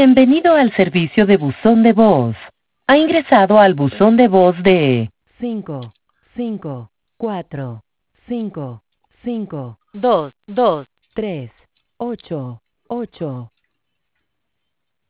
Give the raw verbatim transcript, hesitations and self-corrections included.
Bienvenido al servicio de buzón de voz. Ha ingresado al buzón de voz de cinco, cinco, cuatro, cinco, cinco, dos, dos, tres, ocho, ocho.